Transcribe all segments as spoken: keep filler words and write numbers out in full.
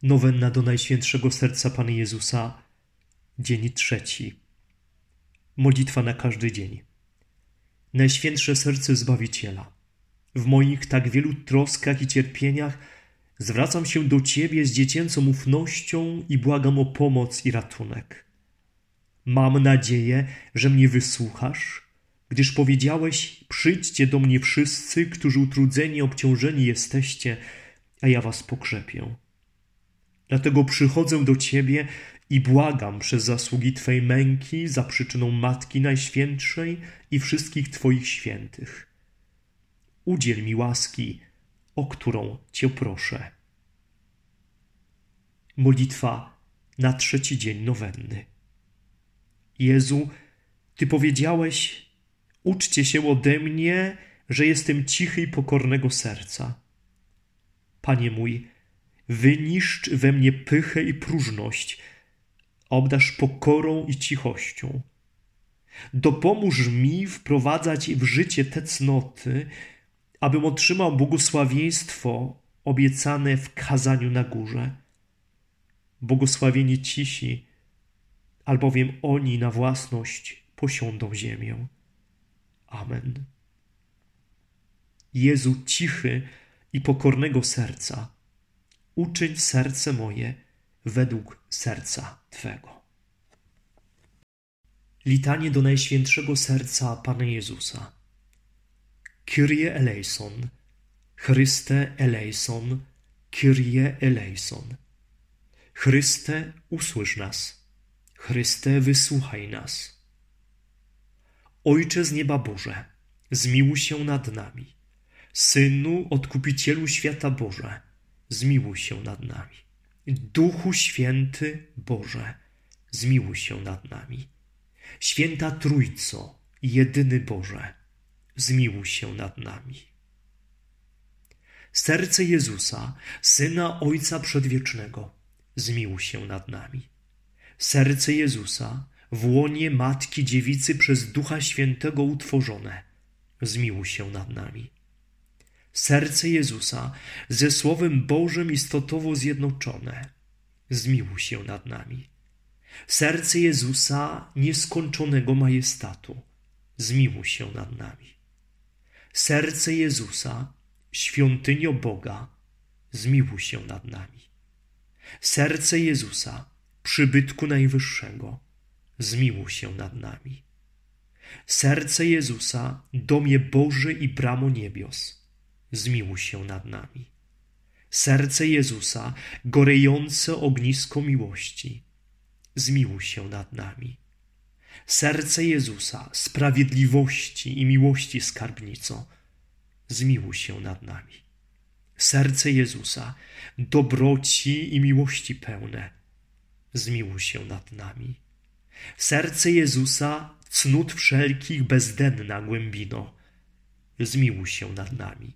Nowenna do Najświętszego Serca Pana Jezusa, dzień trzeci. Modlitwa na każdy dzień. Najświętsze Serce Zbawiciela, w moich tak wielu troskach i cierpieniach zwracam się do Ciebie z dziecięcą ufnością i błagam o pomoc i ratunek. Mam nadzieję, że mnie wysłuchasz, gdyż powiedziałeś: przyjdźcie do mnie wszyscy, którzy utrudzeni i obciążeni jesteście, a ja was pokrzepię. Dlatego przychodzę do Ciebie i błagam przez zasługi Twej męki za przyczyną Matki Najświętszej i wszystkich Twoich świętych. Udziel mi łaski, o którą Cię proszę. Modlitwa na trzeci dzień nowenny. Jezu, Ty powiedziałeś: uczcie się ode mnie, że jestem cichy i pokornego serca. Panie mój, wyniszcz we mnie pychę i próżność, a obdarz pokorą i cichością. Dopomóż mi wprowadzać w życie te cnoty, abym otrzymał błogosławieństwo obiecane w kazaniu na górze. Błogosławieni cisi, albowiem oni na własność posiądą ziemię. Amen. Jezu cichy i pokornego serca, uczyń serce moje według serca Twego. Litanie do Najświętszego Serca Pana Jezusa. Kyrie eleison, Chryste eleison, Kyrie eleison. Chryste, usłysz nas. Chryste, wysłuchaj nas. Ojcze z nieba Boże, zmiłuj się nad nami. Synu, Odkupicielu świata Boże, zmiłuj się nad nami. Duchu Święty Boże, zmiłuj się nad nami. Święta Trójco, jedyny Boże, zmiłuj się nad nami. Serce Jezusa, Syna Ojca Przedwiecznego, zmiłuj się nad nami. Serce Jezusa, w łonie Matki Dziewicy przez Ducha Świętego utworzone, zmiłuj się nad nami. Serce Jezusa, ze Słowem Bożym istotowo zjednoczone, zmiłuj się nad nami. Serce Jezusa, nieskończonego majestatu, zmiłuj się nad nami. Serce Jezusa, świątynio Boga, zmiłuj się nad nami. Serce Jezusa, przybytku Najwyższego, zmiłuj się nad nami. Serce Jezusa, domie Boży i bramo niebios, zmiłuj się nad nami. Serce Jezusa, gorejące ognisko miłości, zmiłuj się nad nami. Serce Jezusa, sprawiedliwości i miłości skarbnico, zmiłuj się nad nami. Serce Jezusa, dobroci i miłości pełne, zmiłuj się nad nami. Serce Jezusa, cnót wszelkich bezdenna głębino, zmiłuj się nad nami.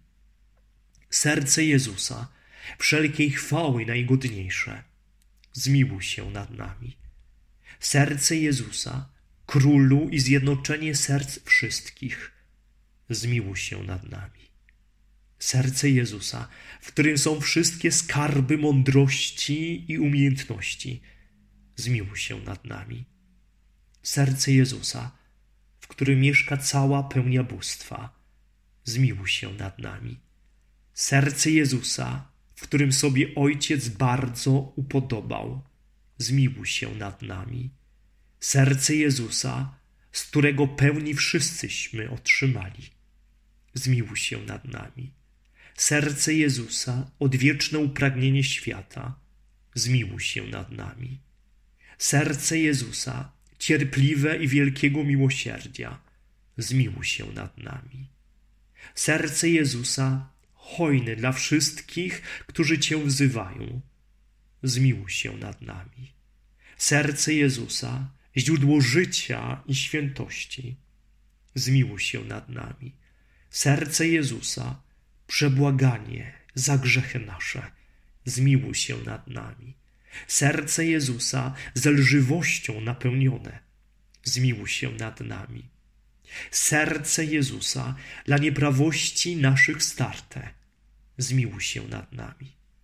Serce Jezusa, wszelkiej chwały najgodniejsze, zmiłuj się nad nami. Serce Jezusa, Królu i zjednoczenie serc wszystkich, zmiłuj się nad nami. Serce Jezusa, w którym są wszystkie skarby mądrości i umiejętności, zmiłuj się nad nami. Serce Jezusa, w którym mieszka cała pełnia bóstwa, zmiłuj się nad nami. Serce Jezusa, w którym sobie Ojciec bardzo upodobał, zmiłuj się nad nami. Serce Jezusa, z którego pełni wszyscyśmy otrzymali, zmiłuj się nad nami. Serce Jezusa, odwieczne upragnienie świata, zmiłuj się nad nami. Serce Jezusa, cierpliwe i wielkiego miłosierdzia, zmiłuj się nad nami. Serce Jezusa, hojne dla wszystkich, którzy Cię wzywają, zmiłuj się nad nami. Serce Jezusa, źródło życia i świętości, zmiłuj się nad nami. Serce Jezusa, przebłaganie za grzechy nasze, zmiłuj się nad nami. Serce Jezusa, zelżywością napełnione, zmiłuj się nad nami. Serce Jezusa, dla nieprawości naszych starte, zmiłuj się nad nami.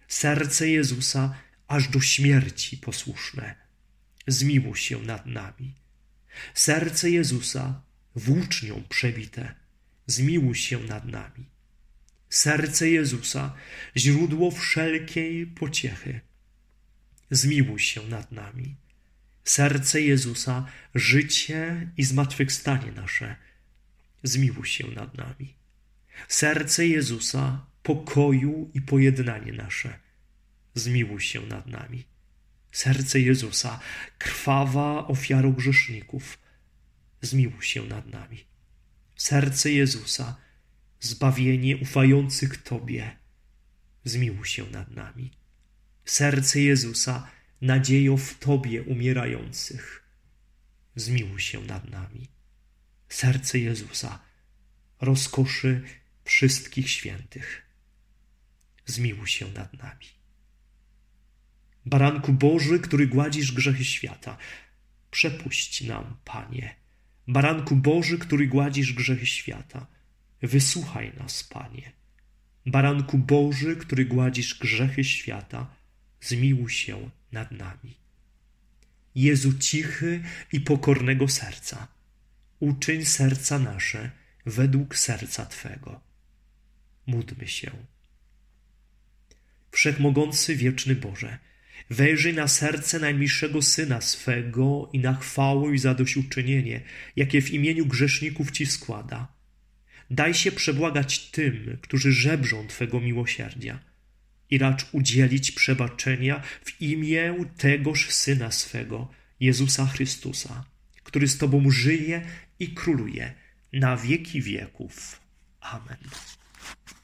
Serce Jezusa aż do śmierci posłuszne, zmiłuj się nad nami. Serce Jezusa włócznią przebite, zmiłuj się nad nami. Serce Jezusa, źródło wszelkiej pociechy, zmiłuj się nad nami. Serce Jezusa, życie i zmartwychwstanie nasze, zmiłuj się nad nami. Serce Jezusa, pokoju i pojednanie nasze, zmiłuj się nad nami. Serce Jezusa, krwawa ofiaro grzeszników, zmiłuj się nad nami. Serce Jezusa, zbawienie ufających Tobie, zmiłuj się nad nami. Serce Jezusa, nadzieją w Tobie umierających, zmiłuj się nad nami. Serce Jezusa, rozkoszy wszystkich świętych, zmiłuj się nad nami. Baranku Boży, który gładzisz grzechy świata, przepuść nam, Panie. Baranku Boży, który gładzisz grzechy świata, wysłuchaj nas, Panie. Baranku Boży, który gładzisz grzechy świata, zmiłuj się nad nami. Jezu cichy i pokornego serca, uczyń serca nasze według serca Twego. Módlmy się. Wszechmogący, wieczny Boże, wejrzyj na serce najmilszego Syna swego i na chwałę i zadośćuczynienie, jakie w imieniu grzeszników Ci składa. Daj się przebłagać tym, którzy żebrzą Twego miłosierdzia i racz udzielić przebaczenia w imię tegoż Syna swego, Jezusa Chrystusa, który z Tobą żyje i króluje na wieki wieków. Amen.